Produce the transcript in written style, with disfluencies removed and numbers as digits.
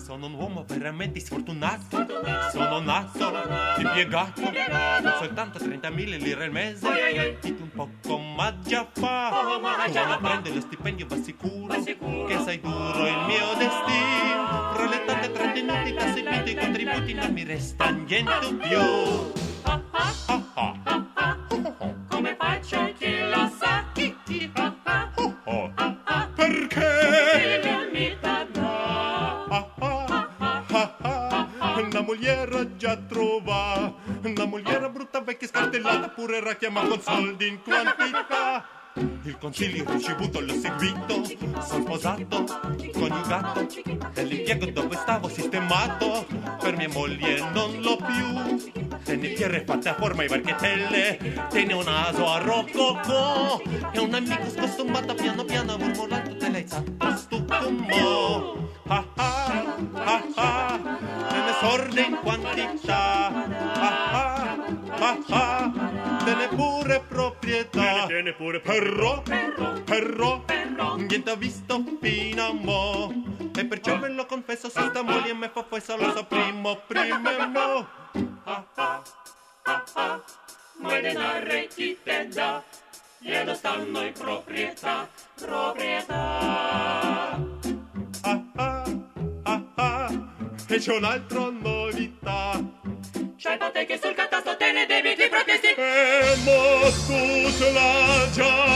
Sono un uomo veramente sfortunato. Sono nato impiegato con soltanto 30.000 lire al mese. Dite un poco, ma già fa. Tu non prendi lo stipendio, va sicuro che sai duro il mio destino. Fra le tante trattenuti, tasse, i contributi, non mi resta niente più. Come faccio chi lo sa? Perché? Mi darà. Una mogliera già trova, una mogliera brutta, vecchia, scartellata, pure racchiama con soldi in quantità. Il consiglio ricevuto l'ho seguito, sono sposato, coniugato, dell'impiego dove stavo sistemato, per mia moglie non l'ho più. Tenne pierre fatte a forma di barchetelle, tiene un naso a rococò, e un amico scostumato piano piano mormorando te l'hai fatto stucco. Ah ah, ah ah, delle sorde in quantità, ah ah, ah ah, delle pure proprietà. Tiene pure Però, niente ha visto fino a mo', e perciò ve lo confesso, se sta moglie me fa poi solo so primo e mo'. Ma i denari chi te dà? Glielo stanno in proprietà. E c'è un'altra novità. C'hai ipoteche sul catasto, te ne devi di protesti. E mo tutta la già